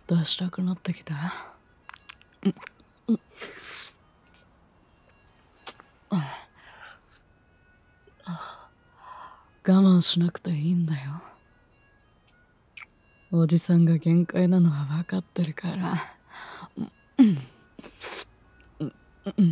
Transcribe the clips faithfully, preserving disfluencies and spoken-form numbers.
出したくなってきた。うんうん、我慢しなくていいんだよ。おじさんが限界なのは分かってるから。うんうんうん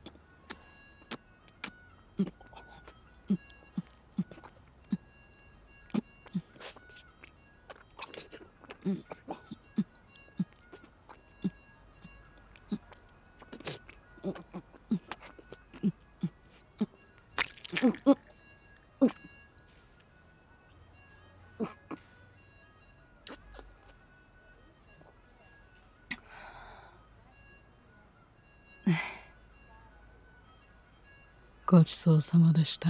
ごちそうさまでした。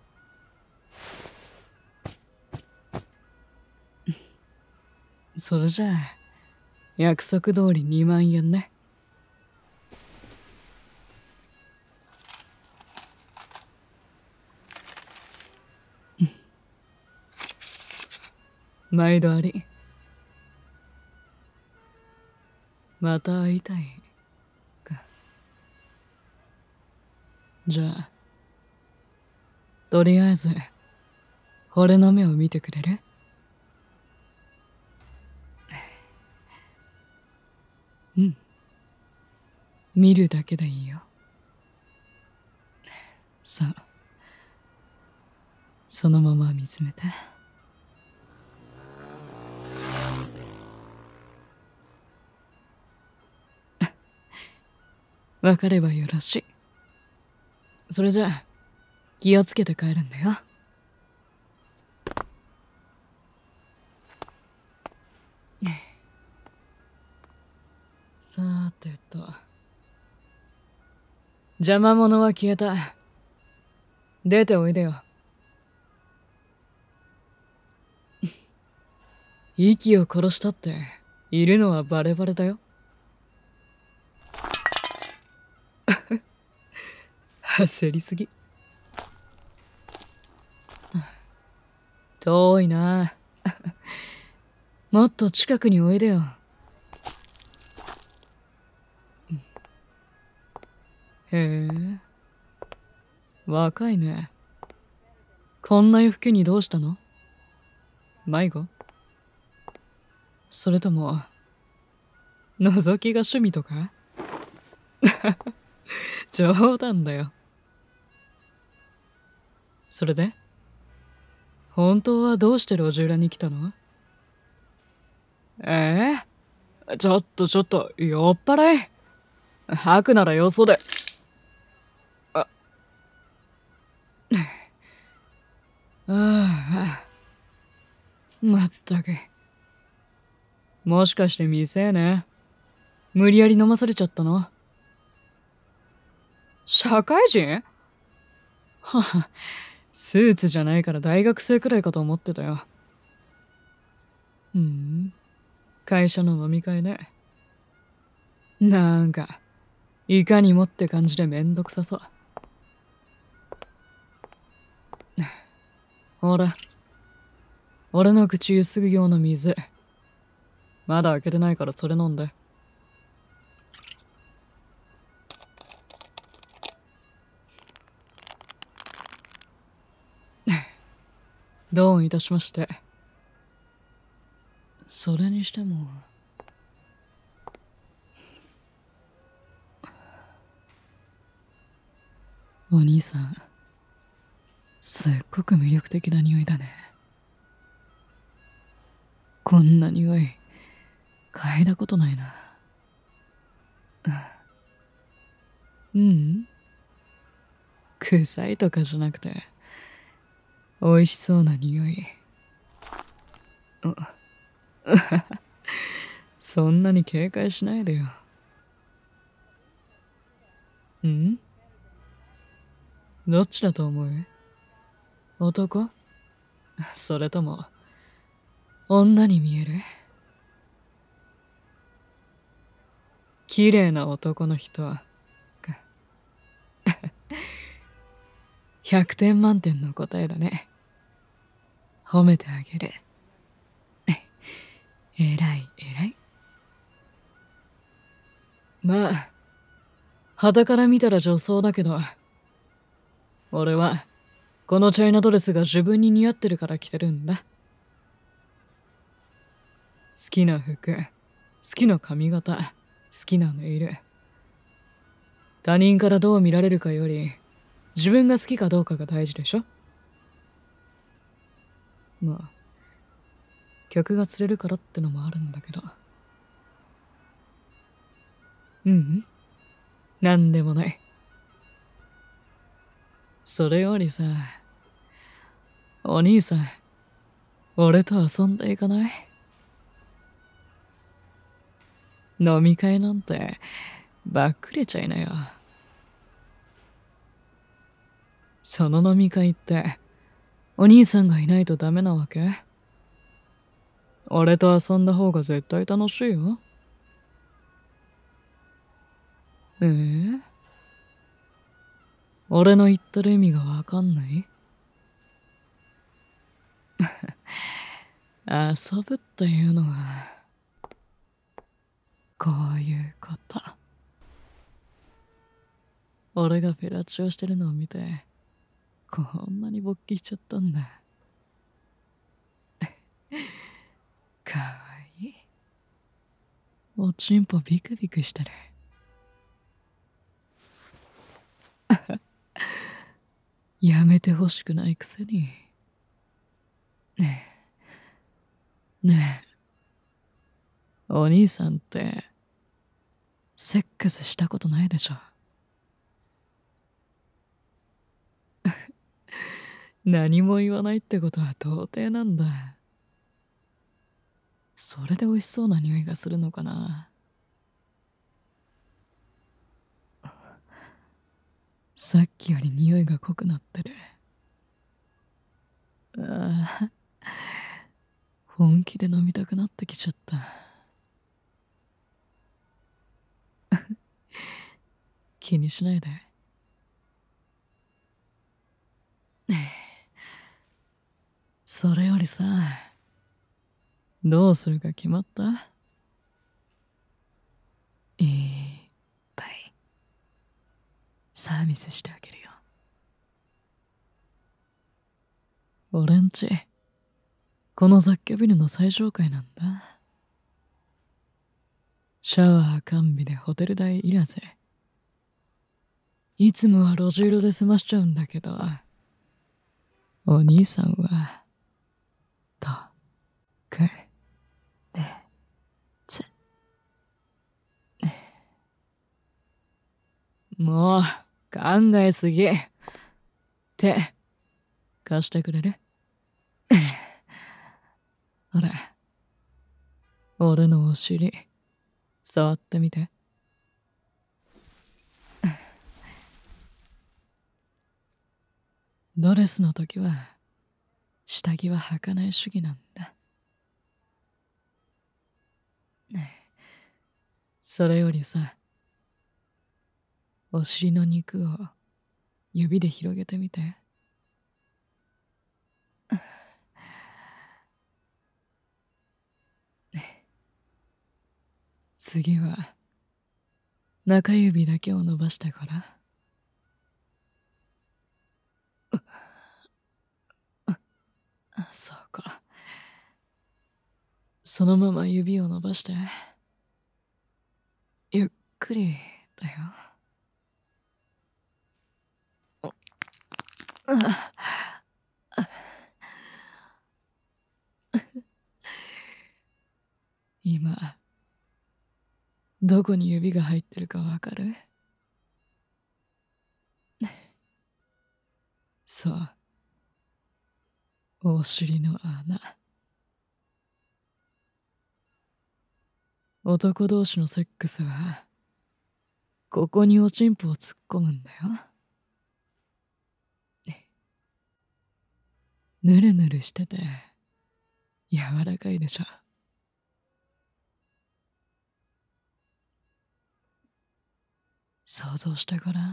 それじゃあ約束通りにまんえんね。毎度あり。また会いたいか。じゃあとりあえず俺の目を見てくれる？うん、見るだけでいいよ。さあそのまま見つめて。わかればよろしい。それじゃあ気をつけて帰るんだよ。さーてと、邪魔者は消えた。出ておいでよ。息を殺したっているのはバレバレだよ。焦りすぎ。遠いな。もっと近くにおいでよ。へえ、若いね。こんな夜更けにどうしたの？迷子？それとも覗きが趣味とか？冗談だよ。それで本当はどうして路地裏に来たの？ええ、ちょっとちょっと酔っ払い。吐くならよそで。あああ、まったく。もしかして未成年？無理やり飲まされちゃったの？社会人？はは、スーツじゃないから大学生くらいかと思ってたよ。ふん、会社の飲み会ね。なんかいかにもって感じでめんどくさそう。ほら、俺の口ゆすぐ用の水まだ開けてないからそれ飲んで。どういたしまして。それにしてもお兄さんすっごく魅力的な匂いだね。こんな匂い嗅いだことないな。うん、臭いとかじゃなくて美味しそうな匂い。そんなに警戒しないでよ。ん？どっちだと思う？男？それとも女に見える？綺麗な男の人か。ひゃくてん満点の答えだね。褒めてあげる。えらいえらい。 まあ、傍から見たら女装だけど、俺はこのチャイナドレスが自分に似合ってるから着てるんだ。好きな服、好きな髪型、好きなネイル。他人からどう見られるかより、自分が好きかどうかが大事でしょ。まあ、客が釣れるからってのもあるんだけど。うん、なんでもない。それよりさ、お兄さん、俺と遊んでいかない？飲み会なんて、ばっくれちゃいなよ。その飲み会って、お兄さんがいないとダメなわけ？俺と遊んだ方が絶対楽しいよ。ええ？俺の言ってる意味がわかんない？遊ぶっていうのは、こういうこと。俺がフェラチオしてるのを見て、こんなに勃起しちゃったんだ。かわいい。おちんぽビクビクしてる。やめてほしくないくせに。ねえ、ねえ、お兄さんってセックスしたことないでしょ？何も言わないってことは到底なんだ。それで美味しそうな匂いがするのかな。さっきより匂いが濃くなってる。ああ、本気で飲みたくなってきちゃった。気にしないで。それよりさ、どうするか決まった？いっぱいサービスしてあげるよ。俺んち、この雑居ビルの最上階なんだ。シャワー完備でホテル代いらず。いつもは路地裏で済ましちゃうんだけど、お兄さんは、と、く、れ、つ。もう、考えすぎ。手、貸してくれる？ほら、俺のお尻、触ってみて。ドレスの時は、下着は履かない主義なんだ。それよりさ、お尻の肉を指で広げてみて。次は、中指だけを伸ばしてごらん。そうか。そのまま指を伸ばして。ゆっくりだよ。今、どこに指が入ってるかわかる？そう。お尻の穴。男同士のセックスは、ここにおちんぽを突っ込むんだよ。ぬるぬるしてて、柔らかいでしょ。想像してごらん。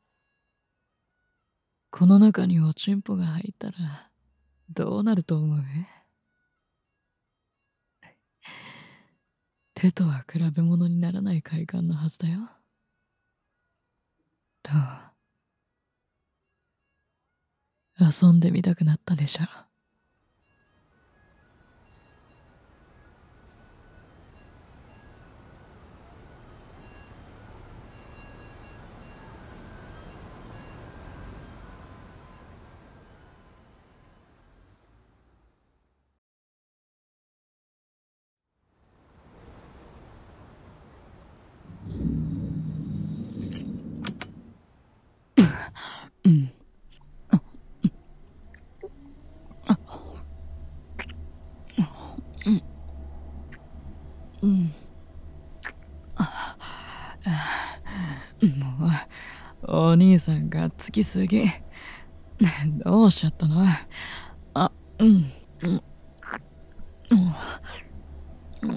この中におちんぽが入ったら、どうなると思う？ 手とは比べ物にならない快感のはずだよ。どう？遊んでみたくなったでしょ。うん。うん。もう、お兄さんがっつきすぎ。どうしちゃったの？あ、うん。うん。うん。うん。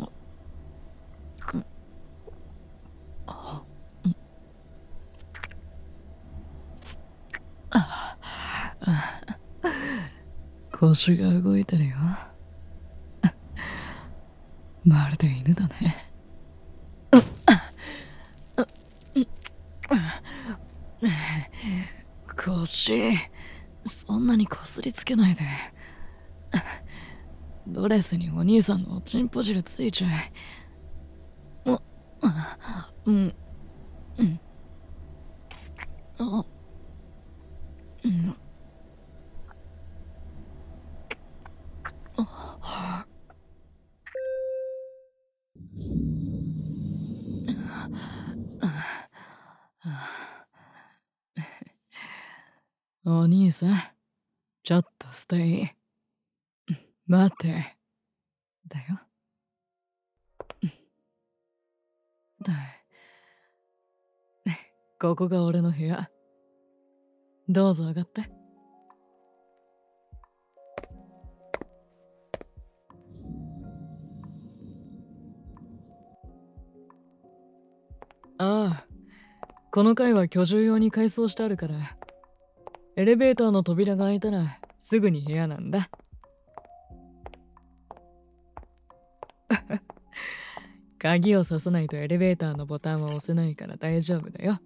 腰が動いてるよ。まるで犬だね。腰、そんなにこすりつけないで。ドレスにお兄さんのチンポ汁ついちゃい。う、うん、うん、あ、うん、お兄さん、ちょっとステイ。待って。だよ。ここが俺の部屋。どうぞ上がって。ああ、この階は居住用に改装してあるから、エレベーターの扉が開いたらすぐに部屋なんだ。鍵を刺さないとエレベーターのボタンは押せないから大丈夫だよ。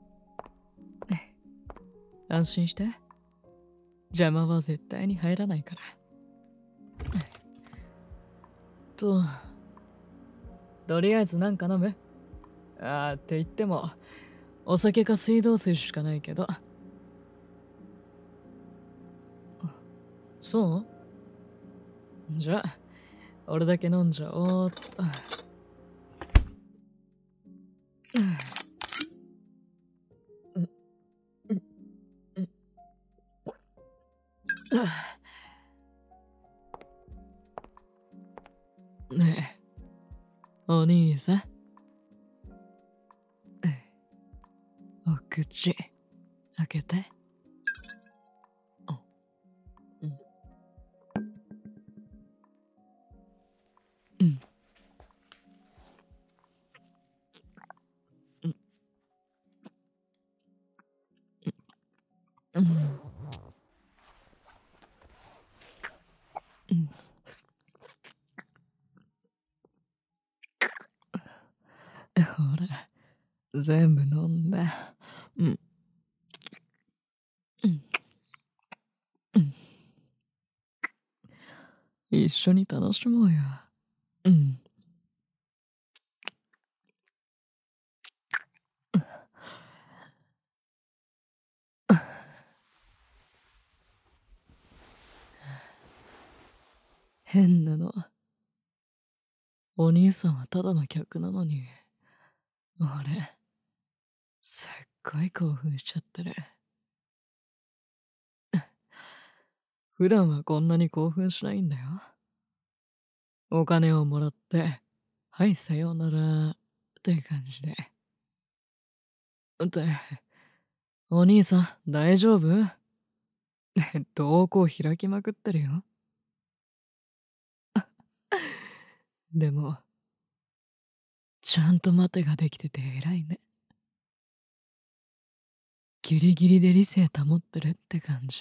安心して。邪魔は絶対に入らないから。と、とりあえずなんか飲む？あーって言っても、お酒か水道水しかないけど。そう？じゃあ、俺だけ飲んじゃおうっと。ねえ、お兄さん。お口、開けて。うん。うん。うん。うん。うん。ほら、全部飲んで。うん。うん。うん。一緒に楽しもうよ。うん。変なの。お兄さんはただの客なのに、俺、すっごい興奮しちゃってる。普段はこんなに興奮しないんだよ。お金をもらって、はい、さようなら、って感じで。って、お兄さん、大丈夫？瞳孔開きまくってるよ。でも、ちゃんと待てができてて偉いね。ギリギリで理性保ってるって感じ。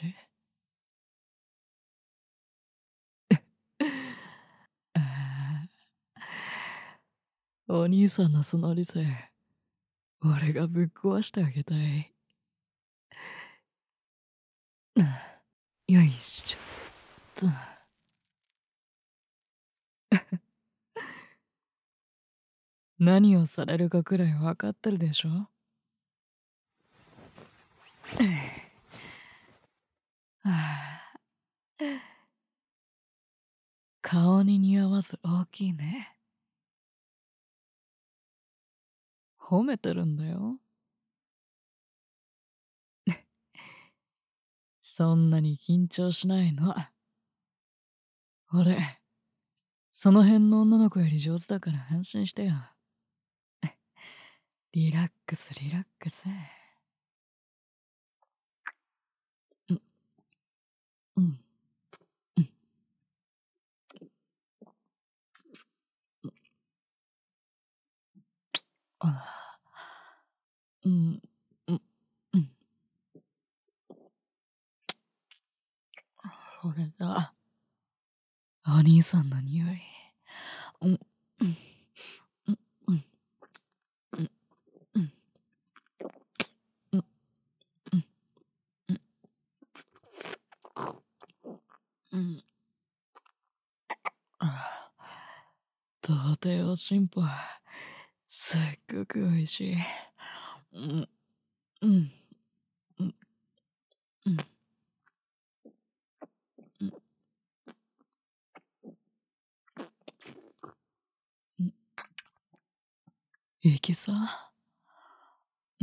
ああ、 お兄さんのその理性、俺がぶっ壊してあげたい。よいしょっと。何をされるかくらい分かってるでしょ。顔に似合わず大きいね。褒めてるんだよ。そんなに緊張しないの。俺、その辺の女の子より上手だから安心してよ。リラックスリラックス。うん、うん、うん、あ、うん、うん、うん。これだ。お兄さんの匂い。うん、うん、うん、うん、うん、うん、うん、うん、うん。あ、とても進歩。すっごく美味しい。うん、うん、うん、うん、うん、うん。いけさ。うん。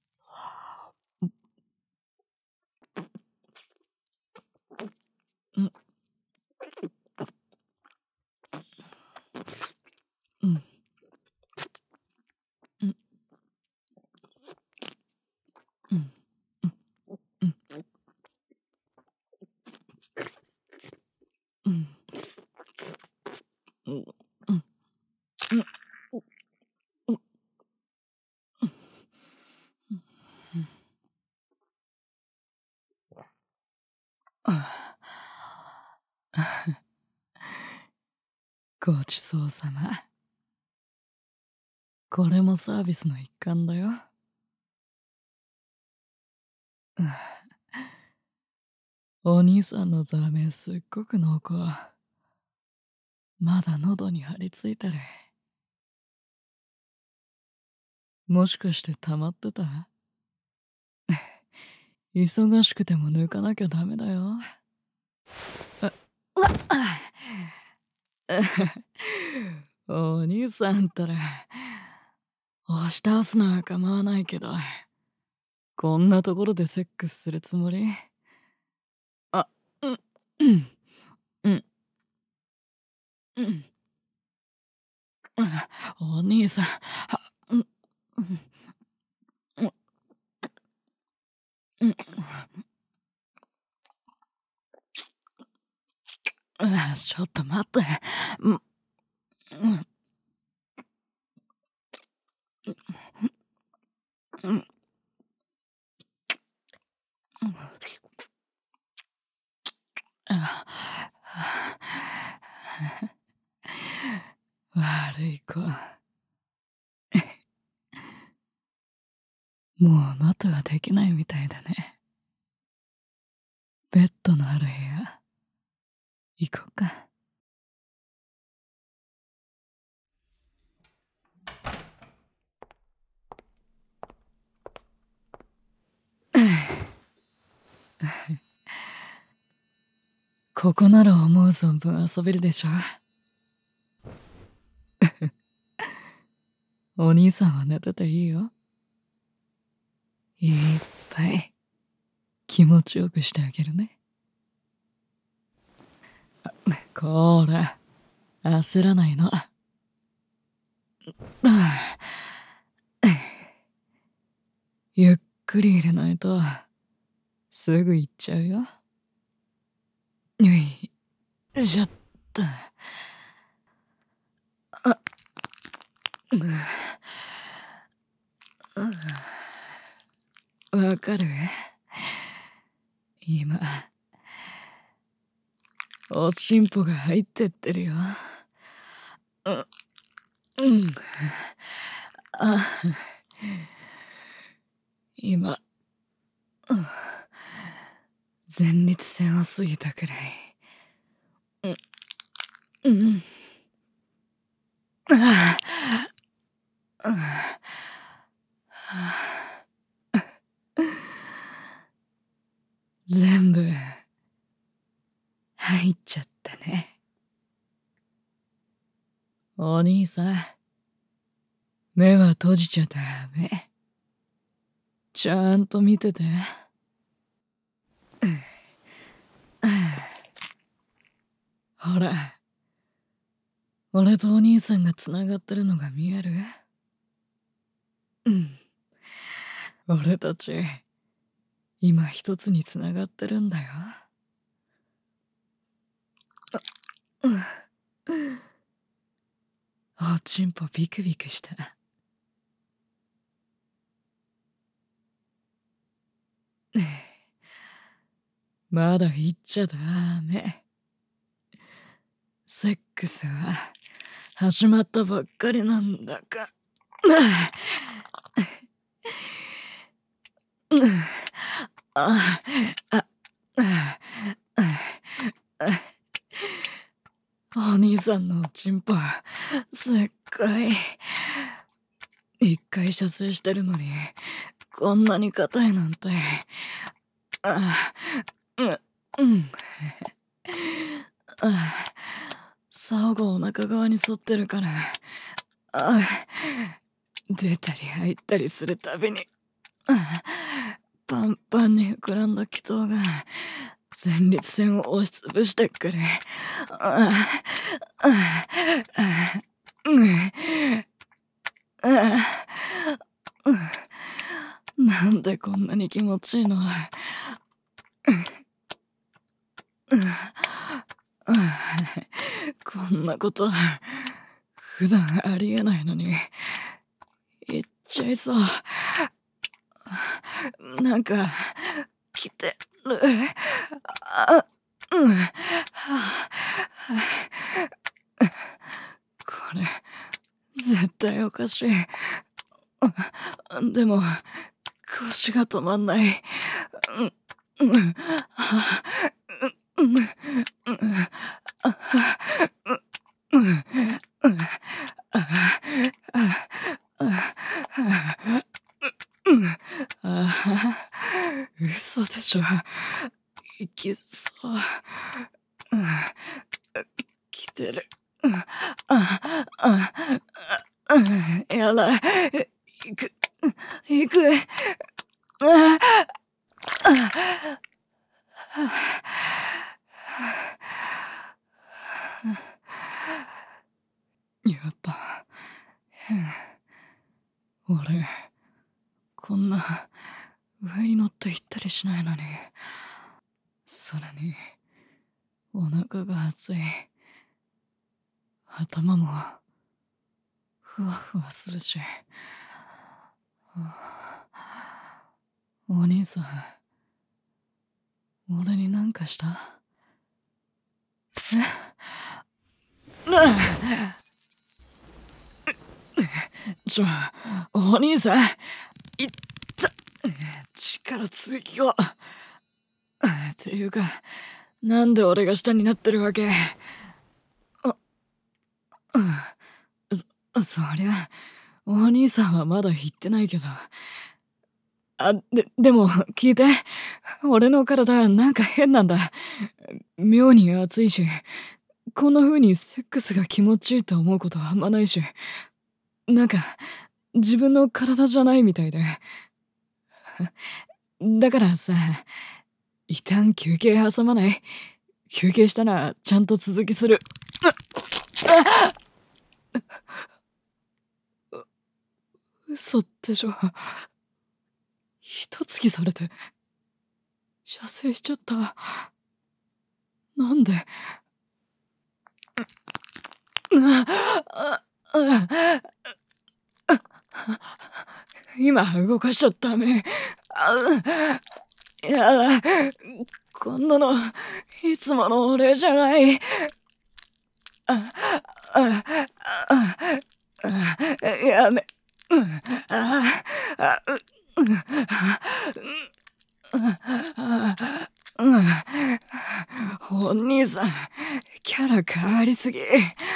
うん、うん、うん、うん、うん、うん、うん、うん、うん、うん。ごちそうさま。これもサービスの一環だよ。お兄さんのザーメンすっごく濃厚。まだ喉に張り付いてる。もしかして溜まってた？忙しくても抜かなきゃダメだよ。あ、うわっお兄さんったら押し倒すのは構わないけど、こんなところでセックスするつもり？あ、うん、うん、うん、うん、お兄さん、は、うん、うん、うん、うん、ちょっと待って。うん、うん、うん、悪い子。もう待てはできないみたいだね。ベッドのある部屋、行こうか。ここなら思う存分遊べるでしょ。お兄さんは寝てていいよ。いっぱい気持ちよくしてあげるね。こーら、焦らないの。ゆっくり入れないとすぐ行っちゃうよ。よいしょっと。あ、わかる？今おちんぽが入ってってるよ。 うん。あ、今、うん、前立腺を過ぎたくらい。うん。うん。ああ、うん。全部入っちゃったね。お兄さん、目は閉じちゃダメ。ちゃんと見てて。ほら、俺とお兄さんがつながってるのが見える？うん。俺たち、今一つにつながってるんだよ。うん。おちんぽビクビクした。まだ言っちゃダメ。セックスは始まったばっかりなんだか。ああ、お兄さんのおちんぽすっごい。一回射精してるのにこんなに硬いなんて。あ、うん、うん。あ、竿がお腹側に沿ってるから、あ、出たり入ったりするたびに、あ、パンパンに膨らんだ気筒が前立腺を押しつぶしてくれ。あ、あ、あ、うん、あ、うん、なんでこんなに気持ちいいの？こんなこと普段ありえないのに言っちゃいそう。なんか来てる。あ、うん。これ絶対おかしい。でも腰が止まんない。うん、うん、うん、うん、うん、あ、嘘でしょ。いきそう。来てる。あ、あ、あ、やばい。行く、行く。あ、あ、やっぱ変。俺こんな上に乗って行ったりしないのに。それにお腹が熱い。頭もふわふわするし。お兄さん、俺に何かした？え？なあ、ちょ、お兄さん、いった、力つぎよ。っていうか、なんで俺が下になってるわけ？あ、そ、そりゃ、お兄さんはまだ言ってないけど。あ、で、でも、聞いて。俺の体、なんか変なんだ。妙に熱いし、こんな風にセックスが気持ちいいと思うことはあんまないし、なんか、自分の体じゃないみたいで。だからさ、一旦休憩挟まない？休憩したらちゃんと続きする。嘘でしょ。一突きされて射精しちゃった。なんで？今動かしちゃダメ。やだ、こんなのいつもの俺じゃない。あ、あ、あ、 やめ、ああ、お兄さん、キャラ変わりすぎ。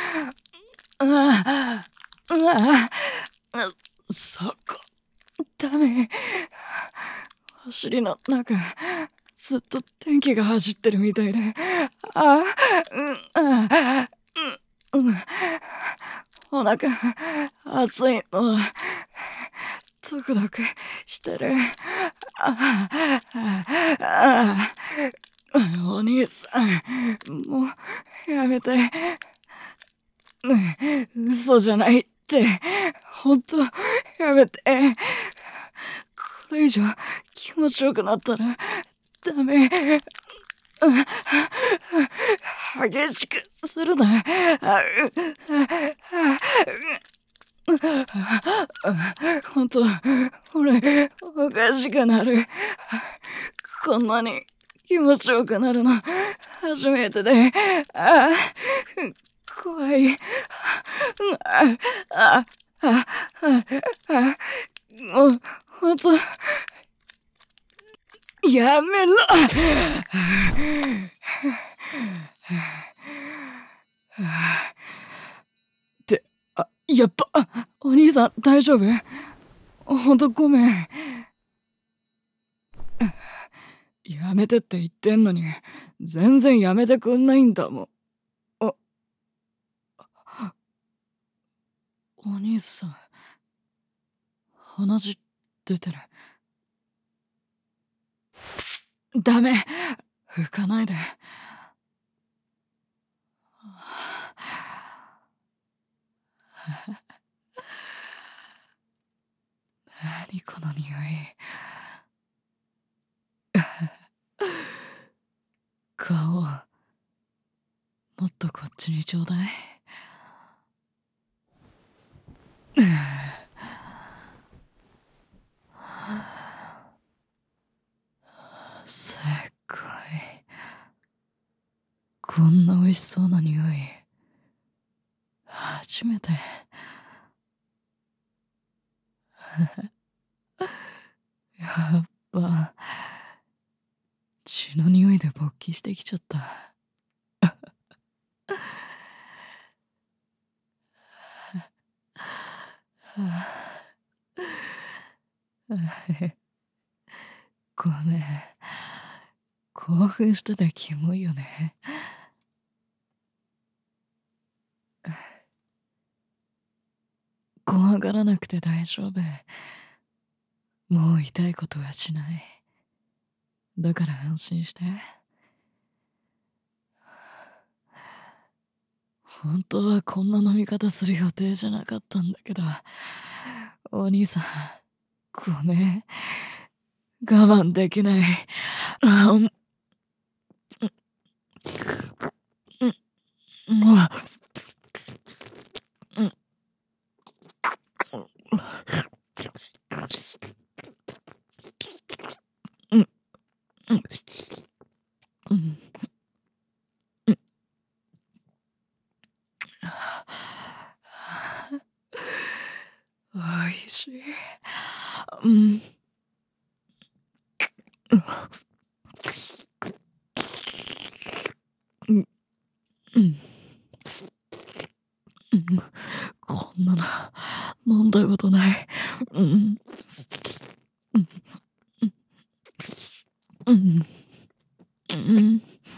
ああ、そこ、ダメ。走りの中、ずっと天気が走ってるみたいで。ああ、うん、あうん、うん。お腹、熱いの。ゾクゾクしてる。ああ、お兄さん、もう、やめて。嘘じゃないって、ほんと、やめて。これ以上気持ちよくなったらダメ。激しくするな。ほんと、俺、おかしくなる。こんなに気持ちよくなるの、初めてで。あ怖い。ああああもう、ほんと、やめろ。って、あ、やっぱ、お兄さん大丈夫？ほんとごめん。やめてって言ってんのに、全然やめてくんないんだもん。あ、お兄さん、鼻血出てる。ダメ、拭かないで。何この匂い。顔、もっとこっちにちょうだい。すっごい。こんな美味しそうな匂い、初めて。やっぱ、血の匂いで勃起してきちゃった。ごめん。興奮しててキモいよね。怖がらなくて大丈夫。もう痛いことはしない。だから安心して。本当はこんな飲み方する予定じゃなかったんだけど、お兄さん、ごめん。我慢できない。あ、うん、うん、うん、うん、うん。おいしい。うん。うん。うん。こんなの飲んだことない。うん。うん。うん。うん。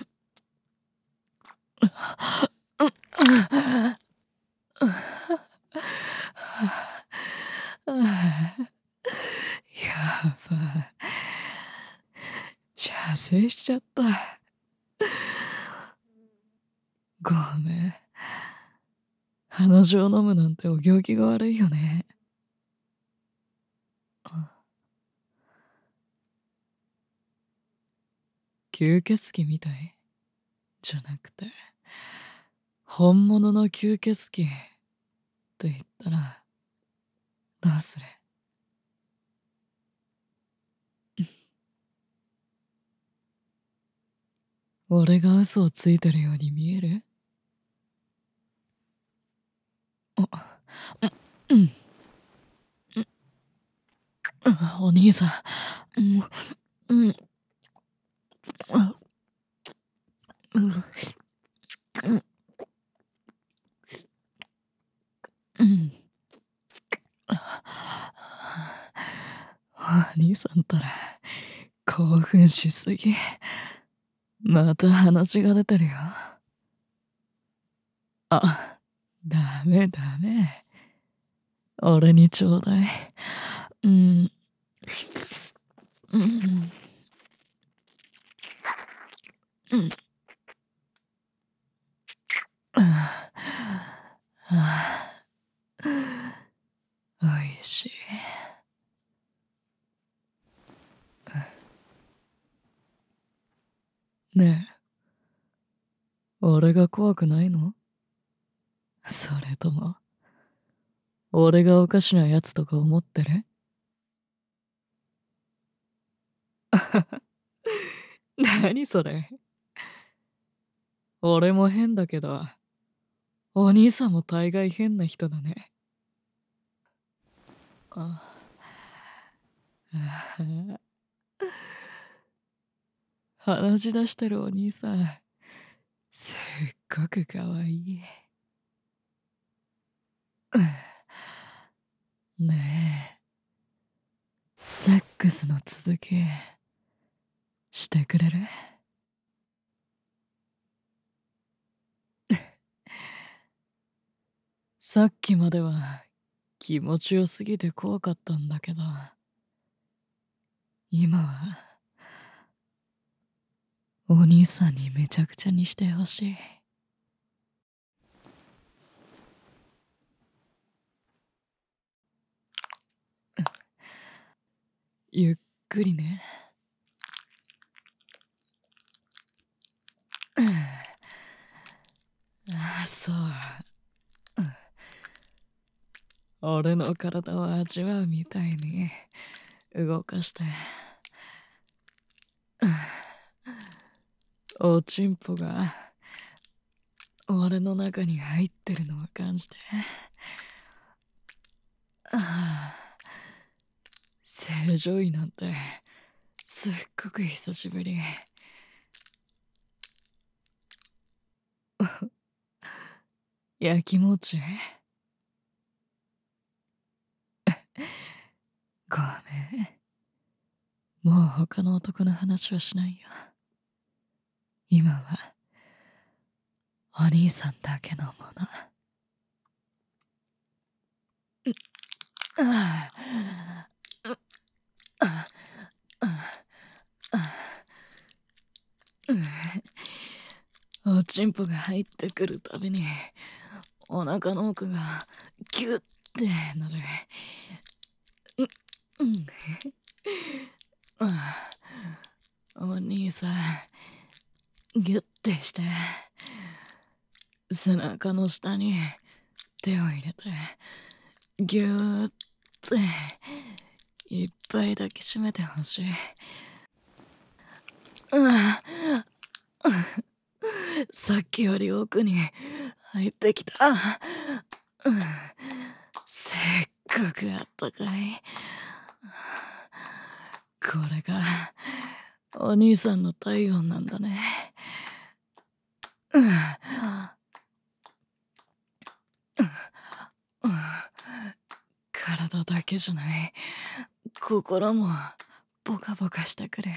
やばい。射精しちゃった。ごめん。鼻血を飲むなんてお行儀が悪いよね。吸血鬼みたいじゃなくて、本物の吸血鬼って言ったらどうする？俺が嘘をついてるように見える？あ、 うん、お兄さん、うん、うん、うん、うん。お兄さんったら興奮しすぎ。また話が出てるよ。あ、ダメダメ。俺にちょうだい。うん。うん。うん。はあ、おいしい。ねえ、俺が怖くないの？それとも、俺がおかしなやつとか思ってる？何それ？俺も変だけど、お兄さんも大概変な人だね。ああ、鼻血出してるお兄さん、すっごくかわいい。ねえ、セックスの続きしてくれる？さっきまでは気持ちよすぎて怖かったんだけど、今はお兄さんにめちゃくちゃにしてほしい。ゆっくりね。ああ、そう。俺の体を味わうみたいに動かして、おちんぽが俺の中に入ってるのを感じて。ああ、正常位なんてすっごく久しぶり。やきもち？ごめん。もう他の男の話はしないよ。今はお兄さんだけのもの。ああ、ああ、おちんぽが入ってくるたびにお腹の奥がギュッてなる。うん、ああ、お兄さんギュッてして背中の下に手を入れてギューっていっぱい抱きしめてほしい。うん、さっきより奥に入ってきた。うん、せっごくあったかい。これがお兄さんの体温なんだね。うん、体だけじゃない、心もボカボカしてくる。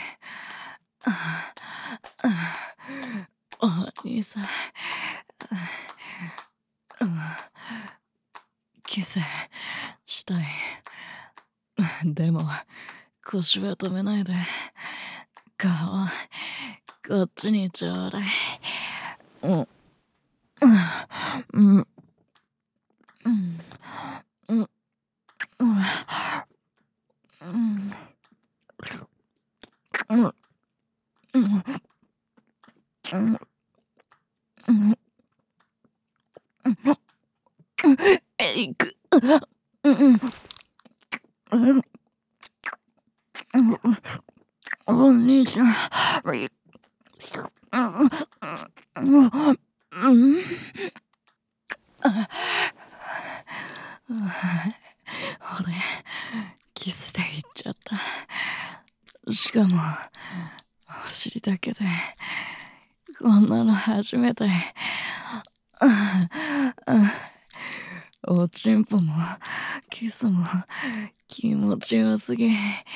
お兄さん、キスしたい。でも腰は止めないで。顔こっちにちょうだい。うん、うん、うん、うん、うん、うん、うん、うん、うん、いく。うん、うん、お兄ちゃん、うん、うん、 俺、キスで行っちゃった。しかも、お尻だけで、こんなの初めて。おちんぽも、キスも、気持ちよすぎ。い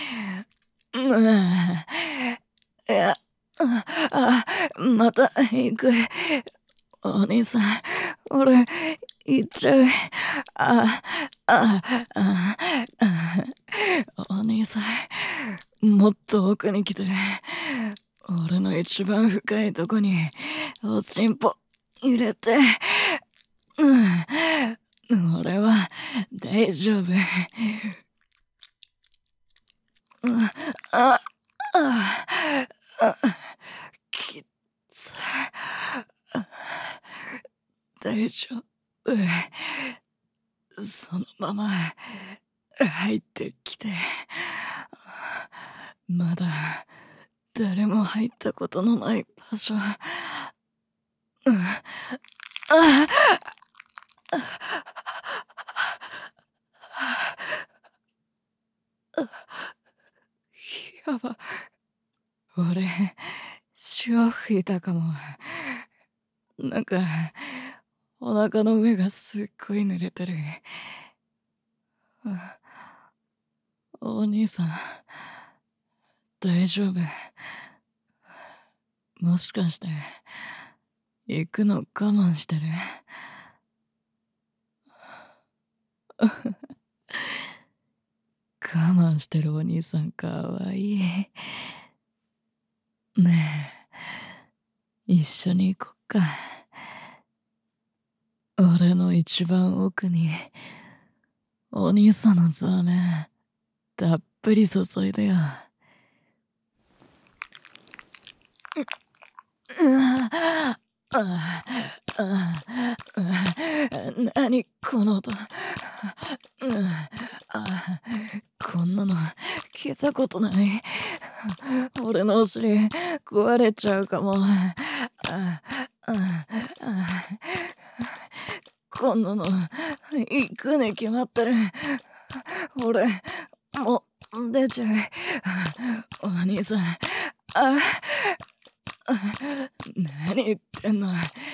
や、あ、また行く。お兄さん、俺、行っちゃう。あ、あ、あ、あ、お兄さん、もっと奥に来て。俺の一番深いとこに、おちんぽ入れて。うん、俺は大丈夫。あ、あ、あ、きつ。大丈夫。そのまま入ってきて。まだ誰も入ったことのない場所。うん、あ、やば。俺、潮吹いたかも。なんか、お腹の上がすっごい濡れてる。お兄さん、大丈夫？もしかして、行くの我慢してる？我慢してるお兄さんかわいい。ねえ、一緒に行こっか。俺の一番奥に、お兄さんのザーメン、たっぷり注いでよ。なにこの音。こんなの聞いたことない。俺のお尻壊れちゃうかも。こんなの行くに決まってる。俺もう出ちゃう。お兄さん、あ、何言ってんの。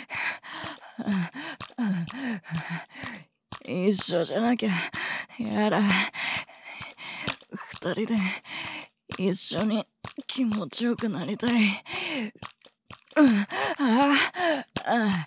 一緒じゃなきゃやだ。二人で一緒に気持ちよくなりたい。ああ、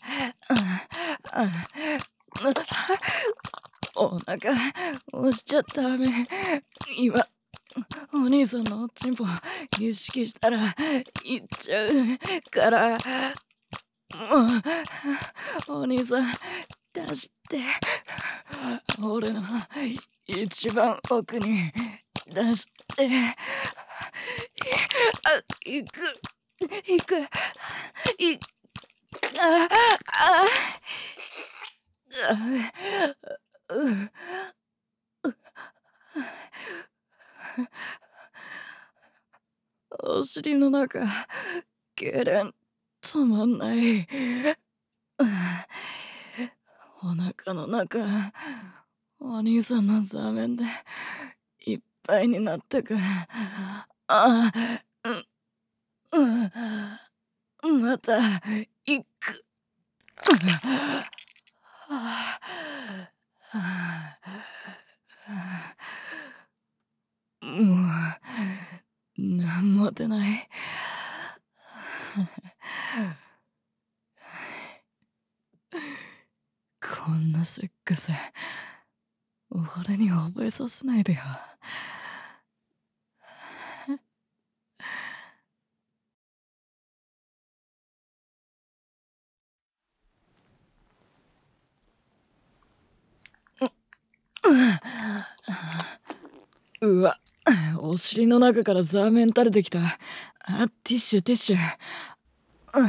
お腹押しちゃダメ。今お兄さんのおちんぽ意識したら行っちゃうから、もうお兄さん出して。俺の一番奥に出して。あ、行く行く行く。あああ、うお尻の中痙攣止まんない。お腹の中お兄さんの座面でいっぱいになったか。あ、うん、うん、また行く。もうなんも出ない。こんなセックス俺に覚えさせないでよ。うわ、お尻の中からザーメン垂れてきた。あ、ティッシュティッシュ。うん、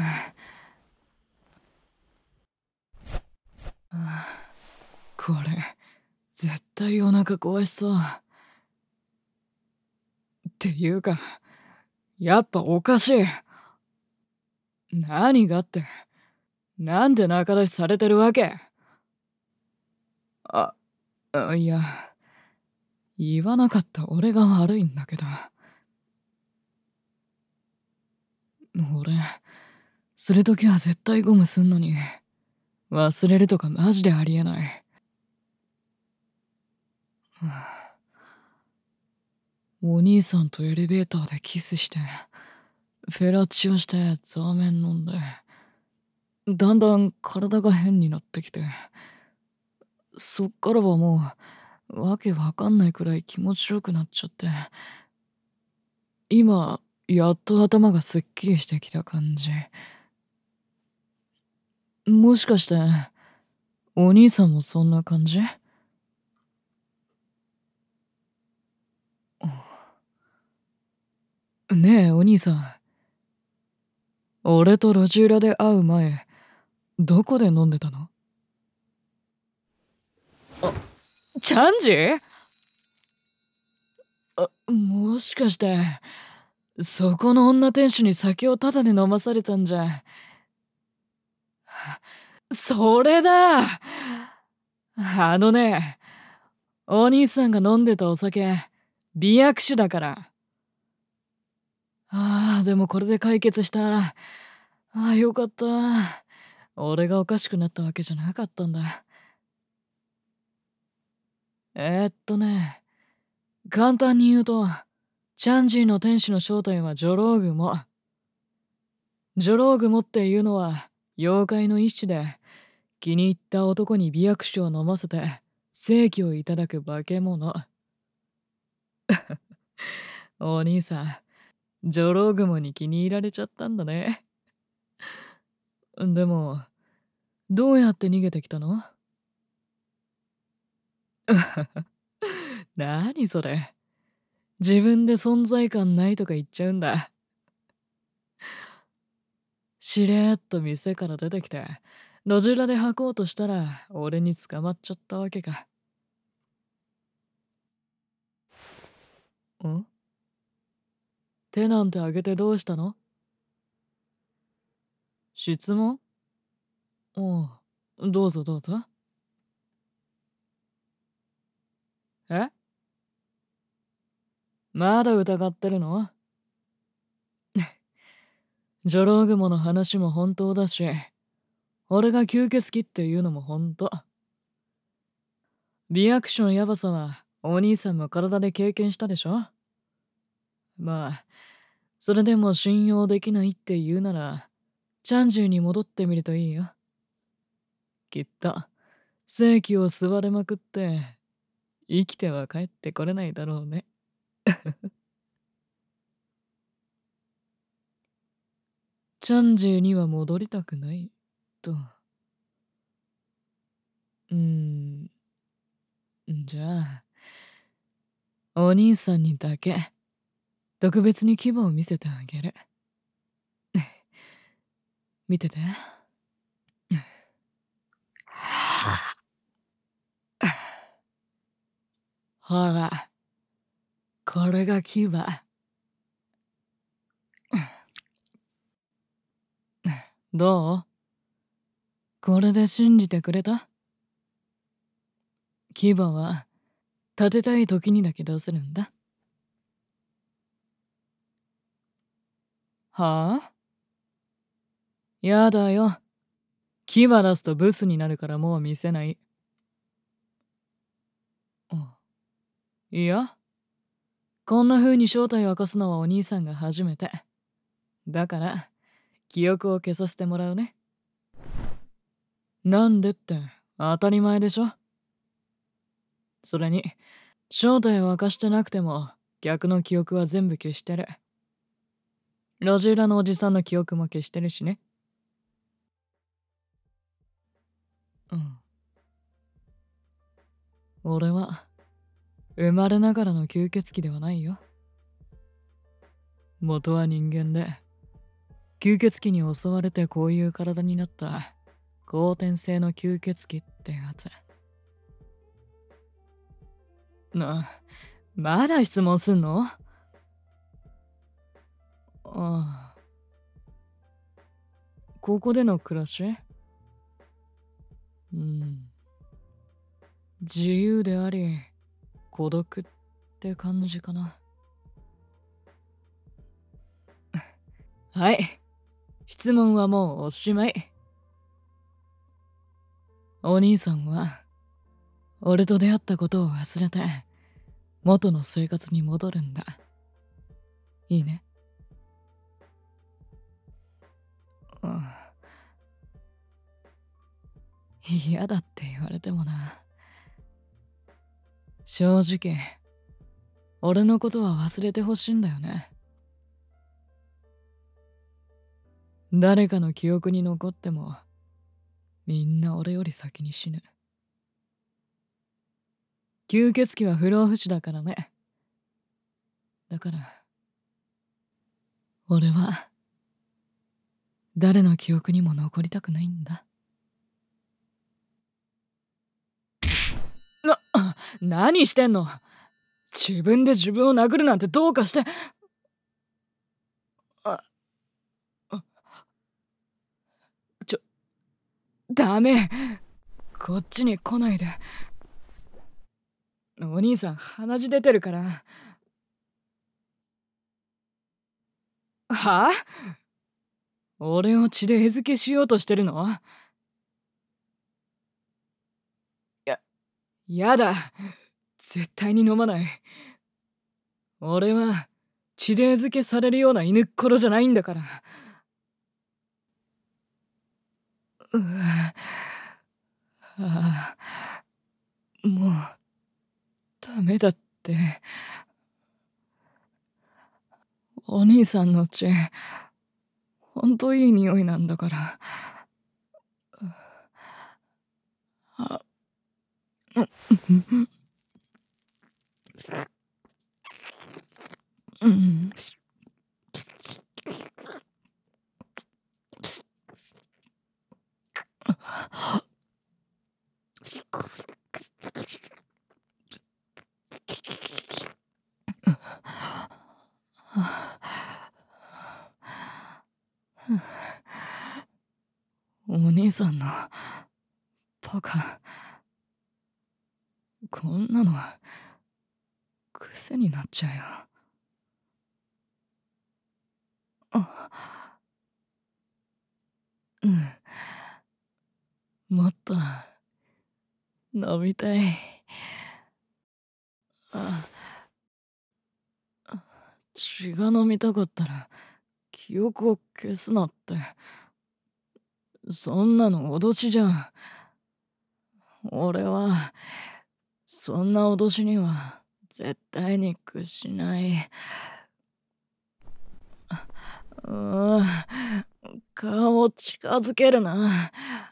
これ絶対お腹壊しそう。っていうかやっぱおかしい。何がって、なんで仲出しされてるわけ？あ、 あ、いや、言わなかった俺が悪いんだけど。俺、するときは絶対ゴムすんのに、忘れるとかマジでありえない。お兄さんとエレベーターでキスして、フェラチオしてザーメン飲んで、だんだん体が変になってきて、そっからはもう、わけわかんないくらい気持ちよくなっちゃって、今、やっと頭がすっきりしてきた感じ。もしかして、お兄さんもそんな感じ？ねえ、お兄さん。俺と路地裏で会う前、どこで飲んでたの？あ、チャンジー？あ、もしかして、そこの女店主に酒をタダで飲まされたんじゃ。それだ！あのね、お兄さんが飲んでたお酒、美薬酒だから。ああ、でもこれで解決した。ああ、よかった。俺がおかしくなったわけじゃなかったんだ。えー、っとね、簡単に言うと、チャンジーの店主の正体はジョロウグモ。ジョロウグモっていうのは妖怪の一種で、気に入った男に美薬酒を飲ませて正気をいただく化け物。お兄さん、ジョロウグモに気に入られちゃったんだね。でも、どうやって逃げてきたの？何それ。自分で存在感ないとか言っちゃうんだ。しれーっと店から出てきて、路地裏で履こうとしたら、俺に捕まっちゃったわけか。ん？手なんてあげてどうしたの？質問？おう、どうぞどうぞ。え？まだ疑ってるの？ジョロウグモの話も本当だし、俺が吸血鬼っていうのも本当。リアクションやばさはお兄さんも体で経験したでしょ？まあ、それでも信用できないって言うなら、チャンジューに戻ってみるといいよ。きっと、正気を吸われまくって、生きては帰ってこれないだろうね。チャンジューには戻りたくない、と。うーん、じゃあ、お兄さんにだけ、特別に牙を見せてあげる。見てて。ほら、これが牙。どう？これで信じてくれた？牙は立てたい時にだけどうするんだ？はあ？やだよ。牙出すとブスになるからもう見せない。いや、こんな風に正体を明かすのはお兄さんが初めて。だから、記憶を消させてもらうね。なんでって当たり前でしょ。それに、正体を明かしてなくても逆の記憶は全部消してる。路地裏のおじさんの記憶も消してるしね。うん。俺は生まれながらの吸血鬼ではないよ。元は人間で、吸血鬼に襲われてこういう体になった後天性の吸血鬼ってやつ。な、まだ質問すんの？ああ。ここでの暮らし？うん。 自由であり孤独って感じかな。はい、質問はもうおしまい。お兄さんは俺と出会ったことを忘れて元の生活に戻るんだ。いいね。うん、嫌だって言われてもな。正直俺のことは忘れてほしいんだよね。誰かの記憶に残ってもみんな俺より先に死ぬ。吸血鬼は不老不死だからね。だから俺は誰の記憶にも残りたくないんだ。な、何してんの？自分で自分を殴るなんてどうかして。あ、ちょ、ダメ。こっちに来ないで。お兄さん鼻血出てるから。はあ？俺を血で餌付けしようとしてるの？や、やだ。絶対に飲まない。俺は血で餌付けされるような犬っころじゃないんだから。うぅ、ああ、もうダメだって。お兄さんの血ほんといい匂いなんだから。あ、うん。お兄さんのバカ、こんなの癖になっちゃうよ。あ、うん、もっと飲みたい。あ、血が飲みたかったら記憶を消すなって。そんなの脅しじゃん。俺はそんな脅しには絶対に屈しない。うーん、顔を近づけるな。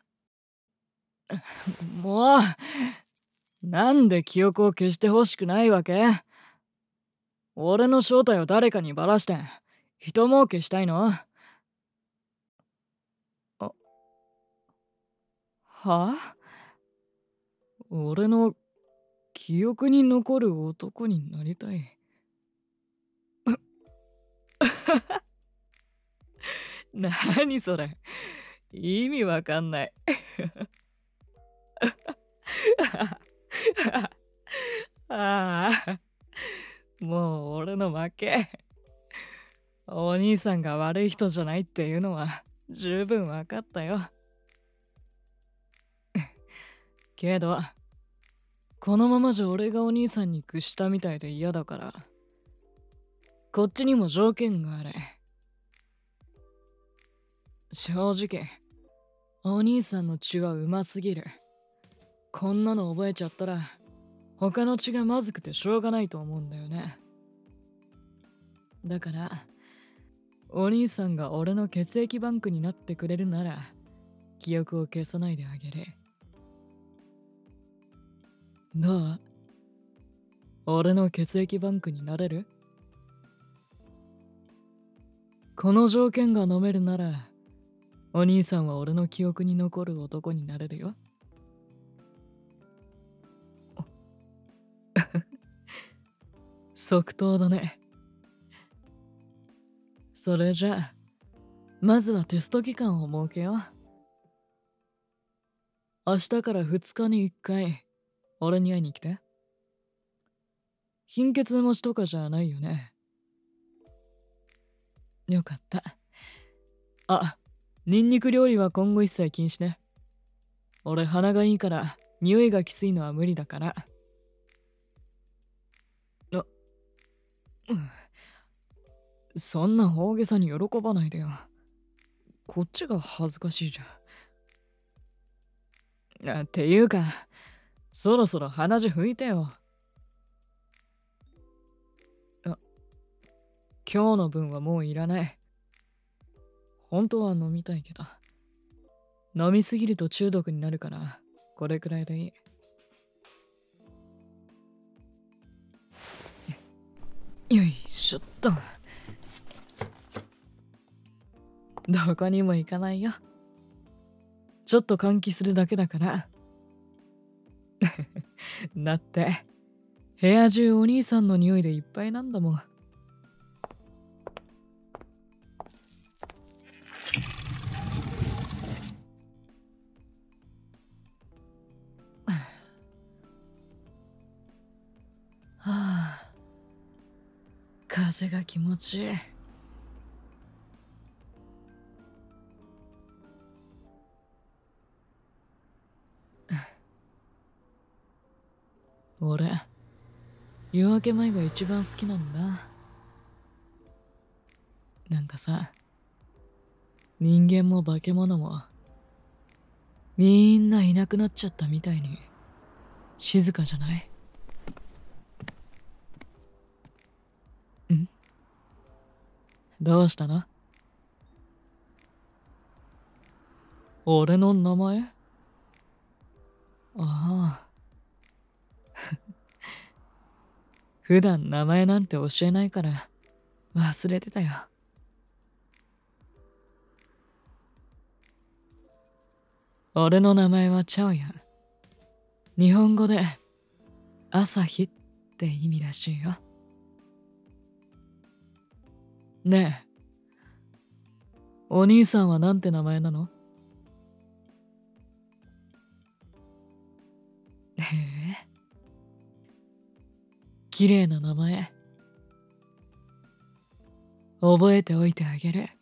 もう、なんで記憶を消してほしくないわけ？俺の正体を誰かにバラして人儲けしたいの？あ、はあ？俺の記憶に残る男になりたい。なにそれ？意味わかんない。ああ、もう俺の負け。お兄さんが悪い人じゃないっていうのは十分わかったよ。けど、このままじゃ俺がお兄さんに屈したみたいで嫌だから、こっちにも条件がある。正直、お兄さんの血はうますぎる。こんなの覚えちゃったら、他の血がまずくてしょうがないと思うんだよね。だから、お兄さんが俺の血液バンクになってくれるなら、記憶を消さないであげる。どう？俺の血液バンクになれる？この条件が飲めるなら、お兄さんは俺の記憶に残る男になれるよ。即答だね。それじゃあ、まずはテスト期間を設けよう。明日からふつかにいっかい、 俺に会いに来て。貧血持ちとかじゃないよね。よかった。あ、ニンニク料理は今後一切禁止ね。俺鼻がいいから匂いがきついのは無理だから。あ、うん、そんな大げさに喜ばないでよ。こっちが恥ずかしいじゃん。あ、っていうか、そろそろ鼻血拭いてよ。あ、今日の分はもういらない。本当は飲みたいけど。飲みすぎると中毒になるから、これくらいでいい。よいしょっと。どこにも行かないよ。ちょっと換気するだけだから。だって、部屋中お兄さんの匂いでいっぱいなんだもん。はあ、風が気持ちいい。俺、夜明け前が一番好きなんだ。なんかさ、人間も化け物も、みんないなくなっちゃったみたいに、静かじゃない？ん？どうしたの？俺の名前？ああ。普段名前なんて教えないから忘れてたよ。俺の名前はチャオヤン。日本語で朝日って意味らしいよ。ねえ、お兄さんはなんて名前なの？へえ、綺麗な名前。覚えておいてあげる。